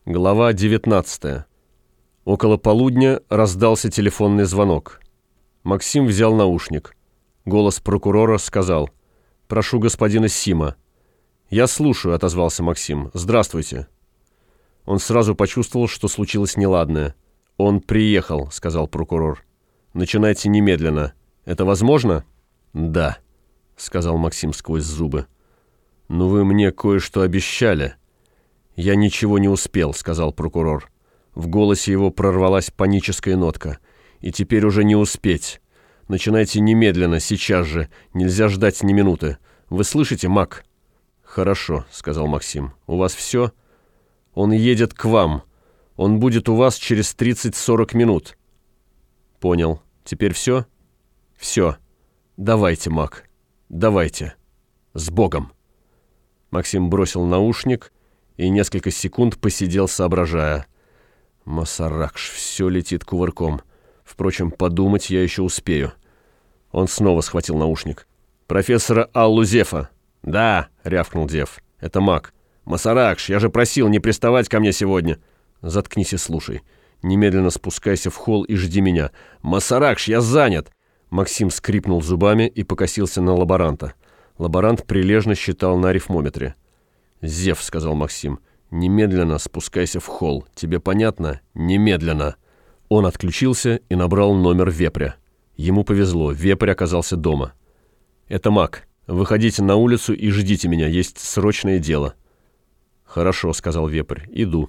Глава 19. Около полудня раздался телефонный звонок. Максим взял наушник. Голос прокурора сказал: «Прошу господина Сима». «Я слушаю», — отозвался Максим. «Здравствуйте». Он сразу почувствовал, что случилось неладное. «Он приехал», — сказал прокурор. «Начинайте немедленно. Это возможно?» «Да», — сказал Максим сквозь зубы. «Но вы мне кое-что обещали». «Я ничего не успел», — сказал прокурор. В голосе его прорвалась паническая нотка. «И теперь уже не успеть. Начинайте немедленно, сейчас же. Нельзя ждать ни минуты. Вы слышите, Мак?» «Хорошо», — сказал Максим. «У вас все?» «Он едет к вам. Он будет у вас через 30-40 минут». «Понял. Теперь все?» «Все. Давайте, Мак. Давайте. С Богом». Максим бросил наушник и несколько секунд посидел, соображая. «Масаракш, все летит кувырком. Впрочем, подумать я еще успею». Он снова схватил наушник. «Профессора Аллу Зефа». «Да», — рявкнул Зеф. «Это Мак». «Масаракш, я же просил не приставать ко мне сегодня». «Заткнись и слушай. Немедленно спускайся в холл и жди меня». «Масаракш, я занят». Максим скрипнул зубами и покосился на лаборанта. Лаборант прилежно считал на арифмометре. «Зев», — сказал Максим, — «немедленно спускайся в холл. Тебе понятно? Немедленно». Он отключился и набрал номер Вепря. Ему повезло, Вепрь оказался дома. «Это Мак. Выходите на улицу и ждите меня, есть срочное дело». «Хорошо», — сказал Вепрь, — «иду».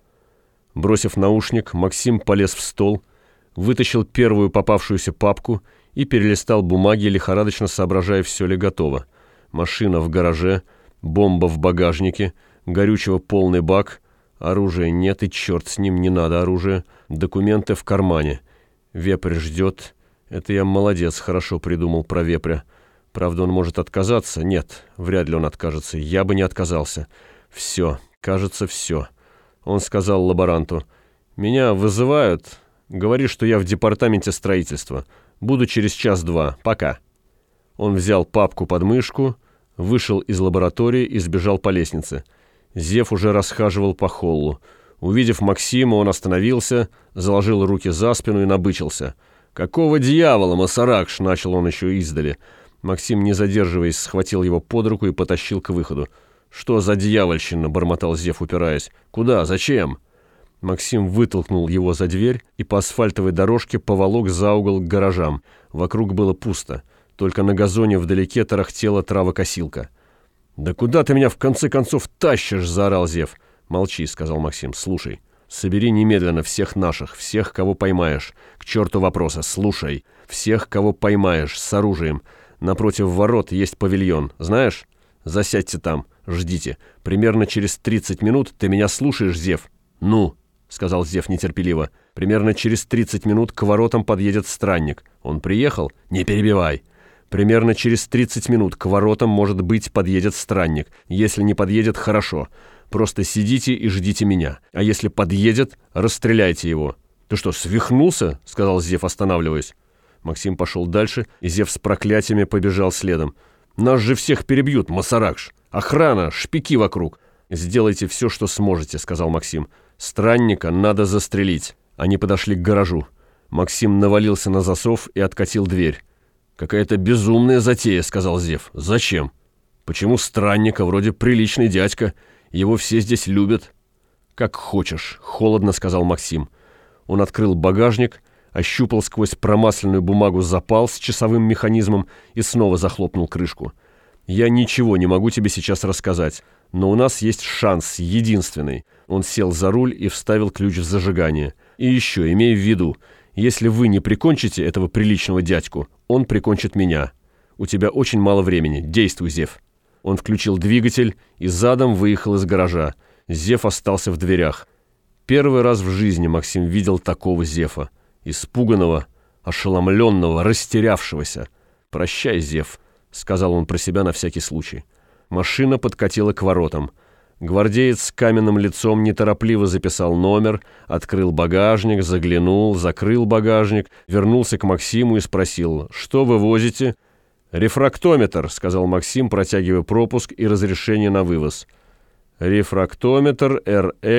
Бросив наушник, Максим полез в стол, вытащил первую попавшуюся папку и перелистал бумаги, лихорадочно соображая, все ли готово. Машина в гараже, бомба в багажнике, горючего полный бак, оружия нет и черт с ним, не надо оружия, документы в кармане. Вепрь ждет. Это я молодец, хорошо придумал про Вепря. Правда, он может отказаться? Нет, вряд ли он откажется. Я бы не отказался. Все, кажется, все. Он сказал лаборанту: «Меня вызывают. Говори, что я в департаменте строительства. Буду через час-два. Пока». Он взял папку под мышку, вышел из лаборатории и сбежал по лестнице. Зев уже расхаживал по холлу. Увидев Максима, он остановился, заложил руки за спину и набычился. «Какого дьявола, Масаракш?» — начал он еще издали. Максим, не задерживаясь, схватил его под руку и потащил к выходу. «Что за дьявольщина?» — бормотал Зев, упираясь. «Куда? Зачем?» Максим вытолкнул его за дверь и по асфальтовой дорожке поволок за угол к гаражам. Вокруг было пусто. Только на газоне вдалеке тарахтела травокосилка. «Да куда ты меня в конце концов тащишь?» — заорал Зев. «Молчи», — сказал Максим. «Слушай, собери немедленно всех наших, всех, кого поймаешь. К черту вопроса, слушай. Всех, кого поймаешь, с оружием. Напротив ворот есть павильон. Знаешь? Засядьте там, ждите. Примерно через 30 минут ты меня слушаешь, Зев?» «Ну», — сказал Зев нетерпеливо. «Примерно через 30 минут к воротам подъедет странник. Он приехал? Не перебивай. Примерно через 30 минут к воротам, может быть, подъедет странник. Если не подъедет, хорошо. Просто сидите и ждите меня. А если подъедет, расстреляйте его». «Ты что, свихнулся?» — сказал Зев, останавливаясь. Максим пошел дальше, и Зев с проклятиями побежал следом. «Нас же всех перебьют, Масаракш! Охрана, шпики вокруг!» «Сделайте все, что сможете», — сказал Максим. «Странника надо застрелить». Они подошли к гаражу. Максим навалился на засов и откатил дверь. «Какая-то безумная затея», — сказал Зев. «Зачем? Почему странника? Вроде приличный дядька. Его все здесь любят». «Как хочешь», — холодно сказал Максим. Он открыл багажник, ощупал сквозь промасленную бумагу запал с часовым механизмом и снова захлопнул крышку. «Я ничего не могу тебе сейчас рассказать, но у нас есть шанс, единственный». Он сел за руль и вставил ключ в зажигание. «И еще, имей в виду, если вы не прикончите этого приличного дядьку, он прикончит меня. У тебя очень мало времени. Действуй, Зев». Он включил двигатель и задом выехал из гаража. Зев остался в дверях. Первый раз в жизни Максим видел такого Зефа. Испуганного, ошеломленного, растерявшегося. «Прощай, Зев», — сказал он про себя на всякий случай. Машина подкатила к воротам. Гвардеец с каменным лицом неторопливо записал номер, открыл багажник, заглянул, закрыл багажник, вернулся к Максиму и спросил: «Что вы возите?» «Рефрактометр», — сказал Максим, протягивая пропуск и разрешение на вывоз. «Рефрактометр РЛ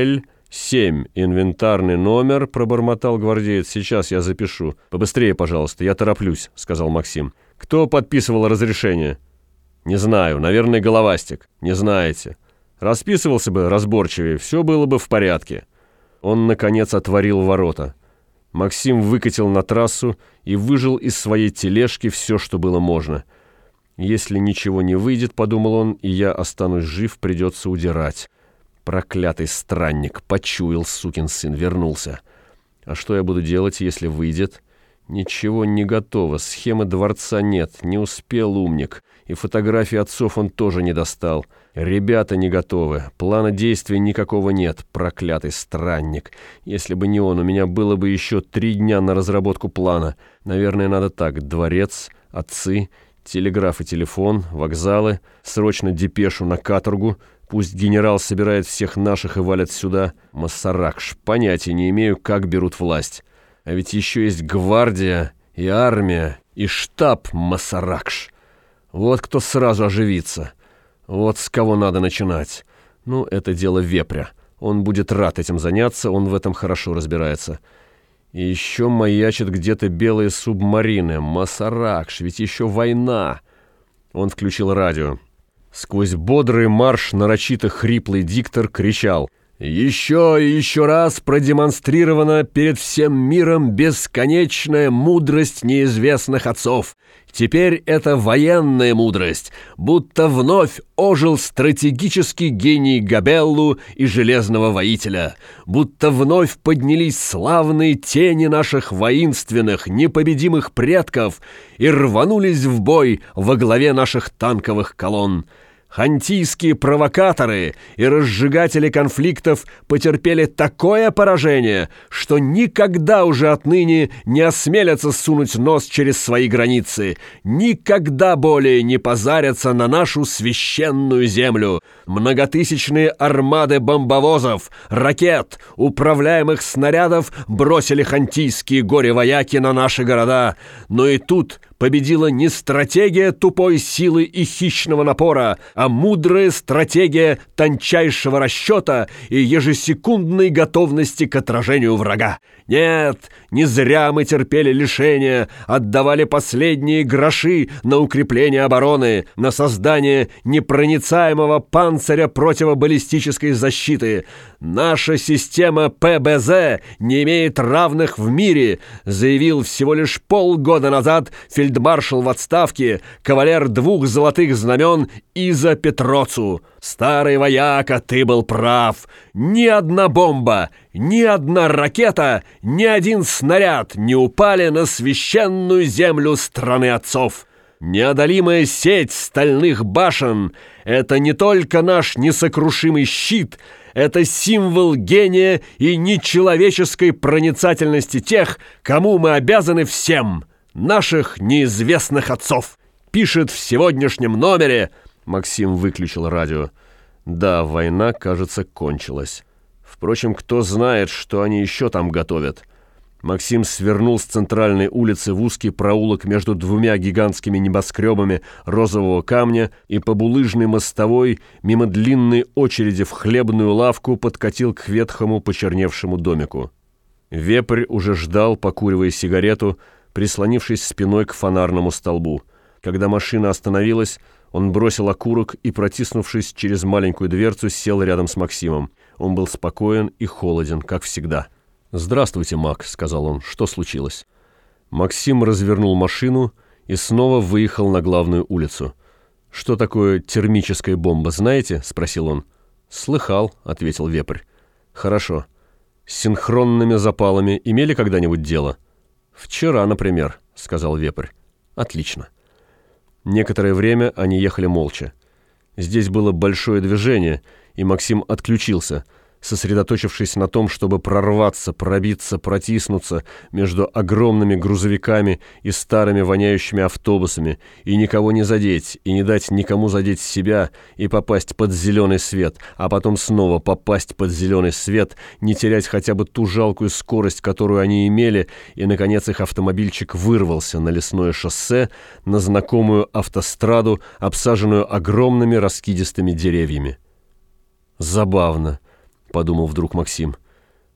7, инвентарный номер, пробормотал гвардеец. Сейчас я запишу. Побыстрее, пожалуйста, я тороплюсь, сказал Максим. Кто подписывал разрешение? Не знаю, наверное, Головастик. Не знаете. Расписывался бы разборчивее, все было бы в порядке. Он, наконец, отворил ворота. Максим выкатил на трассу и выжил из своей тележки все, что было можно. «Если ничего не выйдет, — подумал он, — и я останусь жив, придется удирать. Проклятый странник, почуял, сукин сын, вернулся. А что я буду делать, если выйдет? Ничего не готово, схемы дворца нет, не успел умник, и фотографии отцов он тоже не достал. Ребята не готовы, плана действий никакого нет, проклятый странник. Если бы не он, у меня было бы еще 3 дня на разработку плана. Наверное, надо так: дворец, отцы, телеграф и телефон, вокзалы, срочно депешу на каторгу. Пусть генерал собирает всех наших и валит сюда. Масаракш, понятия не имею, как берут власть. А ведь еще есть гвардия и армия, и штаб Масаракш. Вот кто сразу оживится. Вот с кого надо начинать. Ну, это дело Вепря. Он будет рад этим заняться, он в этом хорошо разбирается. И еще маячат где-то белые субмарины. Масаракш, ведь еще война. Он включил радио. Сквозь бодрый марш нарочито хриплый диктор кричал: «Еще и еще раз продемонстрирована перед всем миром бесконечная мудрость неизвестных отцов. Теперь это военная мудрость, будто вновь ожил стратегический гений Габеллу и Железного воителя, будто вновь поднялись славные тени наших воинственных, непобедимых предков и рванулись в бой во главе наших танковых колонн. Хантийские провокаторы и разжигатели конфликтов потерпели такое поражение, что никогда уже отныне не осмелятся сунуть нос через свои границы, никогда более не позарятся на нашу священную землю. Многотысячные армады бомбовозов, ракет, управляемых снарядов бросили хантийские горе-вояки на наши города. Но и тут победила не стратегия тупой силы и хищного напора, а мудрая стратегия тончайшего расчета и ежесекундной готовности к отражению врага. Нет, не зря мы терпели лишения, отдавали последние гроши на укрепление обороны, на создание непроницаемого панциря противобаллистической защиты. Наша система ПБЗ не имеет равных в мире, заявил всего лишь полгода назад фельдмаршал в отставке, кавалер 2 золотых знамен Иза Петроцу. Старый вояка, ты был прав. Ни одна бомба, ни одна ракета, ни один снаряд не упали на священную землю страны отцов. Неодолимая сеть стальных башен — это не только наш несокрушимый щит, это символ гения и нечеловеческой проницательности тех, кому мы обязаны всем, наших неизвестных отцов. Пишет в сегодняшнем номере. Максим выключил радио. Да, война, кажется, кончилась. Впрочем, кто знает, что они еще там готовят. Максим свернул с центральной улицы в узкий проулок между 2 гигантскими небоскребами розового камня и по булыжной мостовой мимо длинной очереди в хлебную лавку подкатил к ветхому почерневшему домику. Вепрь уже ждал, покуривая сигарету, прислонившись спиной к фонарному столбу. Когда машина остановилась, он бросил окурок и, протиснувшись через маленькую дверцу, сел рядом с Максимом. Он был спокоен и холоден, как всегда. «Здравствуйте, Мак», — сказал он. «Что случилось?» Максим развернул машину и снова выехал на главную улицу. «Что такое термическая бомба, знаете?» — спросил он. «Слыхал», — ответил Вепрь. «Хорошо. С синхронными запалами имели когда-нибудь дело?» «Вчера, например», — сказал Вепрь. «Отлично». Некоторое время они ехали молча. Здесь было большое движение, и Максим отключился, сосредоточившись на том, чтобы прорваться, пробиться, протиснуться между огромными грузовиками и старыми воняющими автобусами, и никого не задеть, и не дать никому задеть себя, и попасть под зеленый свет, а потом снова попасть под зеленый свет, не терять хотя бы ту жалкую скорость, которую они имели, и, наконец, их автомобильчик вырвался на лесное шоссе, на знакомую автостраду, обсаженную огромными раскидистыми деревьями. «Забавно», — подумал вдруг Максим.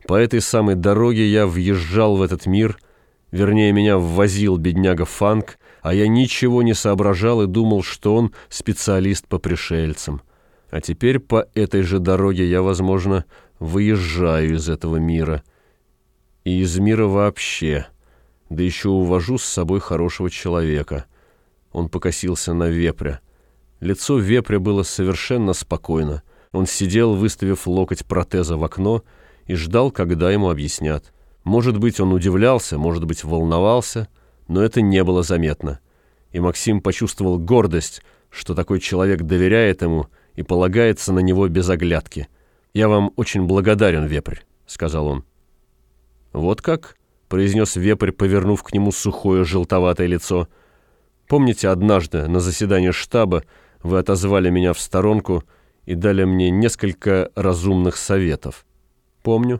По этой самой дороге я въезжал в этот мир, вернее, меня ввозил бедняга Фанк, а я ничего не соображал и думал, что он специалист по пришельцам. А теперь по этой же дороге я, возможно, выезжаю из этого мира. И из мира вообще. Да еще увожу с собой хорошего человека. Он покосился на вепря. Лицо вепря было совершенно спокойно. Он сидел, выставив локоть протеза в окно, и ждал, когда ему объяснят. Может быть, он удивлялся, может быть, волновался, но это не было заметно. И Максим почувствовал гордость, что такой человек доверяет ему и полагается на него без оглядки. «Я вам очень благодарен, вепрь», — сказал он. «Вот как?» — произнес вепрь, повернув к нему сухое желтоватое лицо. «Помните, однажды на заседании штаба вы отозвали меня в сторонку и дали мне несколько разумных советов?» «Помню».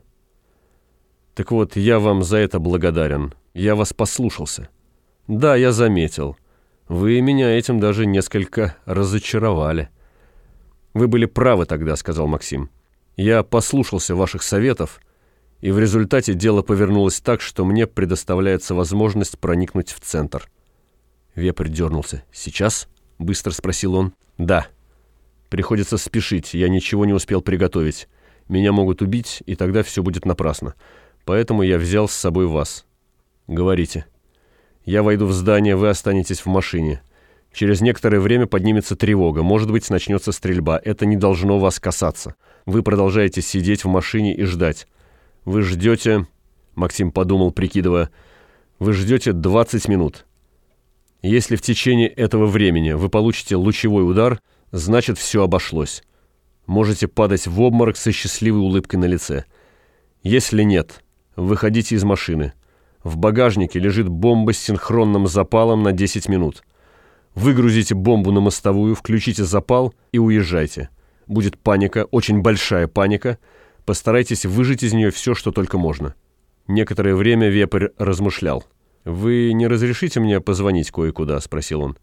«Так вот, я вам за это благодарен. Я вас послушался». «Да, я заметил. Вы меня этим даже несколько разочаровали». «Вы были правы тогда», — сказал Максим. «Я послушался ваших советов, и в результате дело повернулось так, что мне предоставляется возможность проникнуть в центр». Вепрь дернулся. «Сейчас?» — быстро спросил он. «Да. Приходится спешить, я ничего не успел приготовить. Меня могут убить, и тогда все будет напрасно. Поэтому я взял с собой вас». «Говорите». «Я войду в здание, вы останетесь в машине. Через некоторое время поднимется тревога, может быть, начнется стрельба. Это не должно вас касаться. Вы продолжаете сидеть в машине и ждать. Вы ждете...» Максим подумал, прикидывая. «Вы ждете 20 минут. Если в течение этого времени вы получите лучевой удар, значит, все обошлось. Можете падать в обморок со счастливой улыбкой на лице. Если нет, выходите из машины. В багажнике лежит бомба с синхронным запалом на 10 минут. Выгрузите бомбу на мостовую, включите запал и уезжайте. Будет паника, очень большая паника. Постарайтесь выжать из нее все, что только можно». Некоторое время вепрь размышлял. «Вы не разрешите мне позвонить кое-куда?» — спросил он.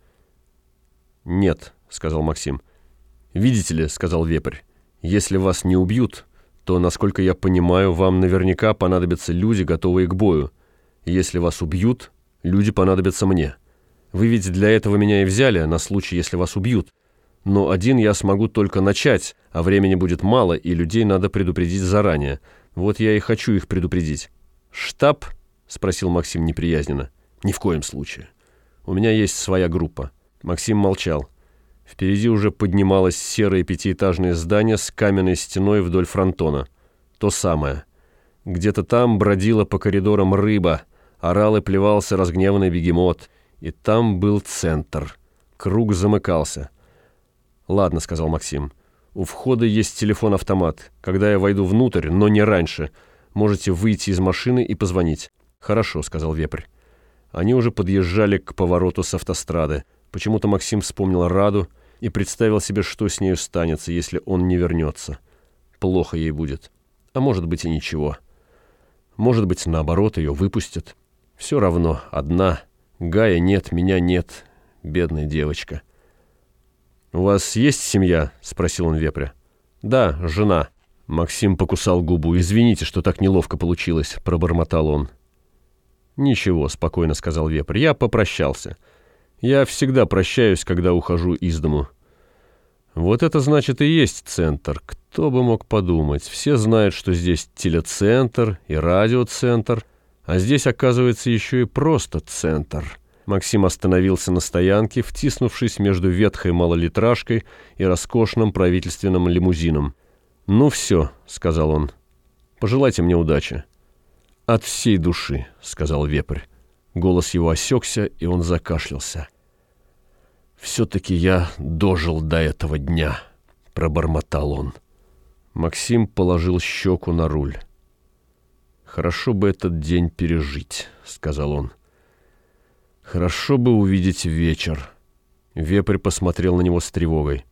«Нет», — сказал Максим. «Видите ли», — сказал вепрь, — «если вас не убьют, то, насколько я понимаю, вам наверняка понадобятся люди, готовые к бою. Если вас убьют, люди понадобятся мне. Вы ведь для этого меня и взяли, на случай, если вас убьют. Но один я смогу только начать, а времени будет мало, и людей надо предупредить заранее. Вот я и хочу их предупредить». «Штаб?» — спросил Максим неприязненно. «Ни в коем случае. У меня есть своя группа». Максим молчал. Впереди уже поднималось серое пятиэтажное здание с каменной стеной вдоль фронтона. То самое. Где-то там бродила по коридорам рыба, орал и плевался разгневанный бегемот. И там был центр. Круг замыкался. «Ладно», — сказал Максим. «У входа есть телефон-автомат. Когда я войду внутрь, но не раньше, можете выйти из машины и позвонить». «Хорошо», — сказал вепрь. Они уже подъезжали к повороту с автострады. Почему-то Максим вспомнил Раду и представил себе, что с нею станется, если он не вернется. Плохо ей будет. А может быть и ничего. Может быть, наоборот, ее выпустят. Все равно, одна. Гая нет, меня нет. Бедная девочка. «У вас есть семья?» — спросил он вепря. «Да, жена». Максим покусал губу. «Извините, что так неловко получилось», — пробормотал он. «Ничего», — спокойно сказал вепрь. «Я попрощался. Я всегда прощаюсь, когда ухожу из дому». «Вот это, значит, и есть центр. Кто бы мог подумать. Все знают, что здесь телецентр и радиоцентр, а здесь, оказывается, еще и просто центр». Максим остановился на стоянке, втиснувшись между ветхой малолитражкой и роскошным правительственным лимузином. «Ну все», — сказал он, — «пожелайте мне удачи». «От всей души», — сказал вепрь. Голос его осекся, и он закашлялся. «Все-таки я дожил до этого дня», — пробормотал он. Максим положил щеку на руль. «Хорошо бы этот день пережить», — сказал он. «Хорошо бы увидеть вечер». Вепрь посмотрел на него с тревогой.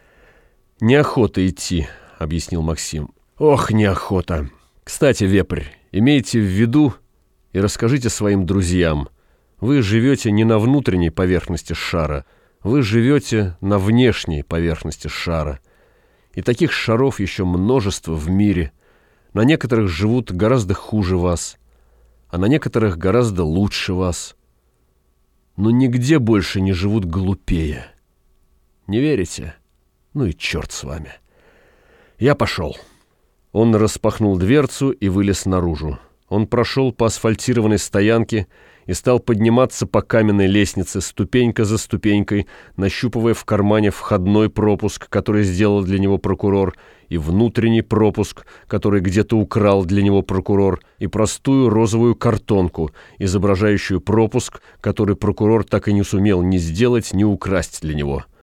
«Неохота идти», — объяснил Максим. «Ох, неохота. Кстати, вепрь, имейте в виду и расскажите своим друзьям. Вы живете не на внутренней поверхности шара, вы живете на внешней поверхности шара. И таких шаров еще множество в мире. На некоторых живут гораздо хуже вас, а на некоторых гораздо лучше вас. Но нигде больше не живут глупее. Не верите? Ну и черт с вами. Я пошел». Он распахнул дверцу и вылез наружу. Он прошел по асфальтированной стоянке и стал подниматься по каменной лестнице, ступенька за ступенькой, нащупывая в кармане входной пропуск, который сделал для него прокурор, и внутренний пропуск, который где-то украл для него прокурор, и простую розовую картонку, изображающую пропуск, который прокурор так и не сумел ни сделать, ни украсть для него.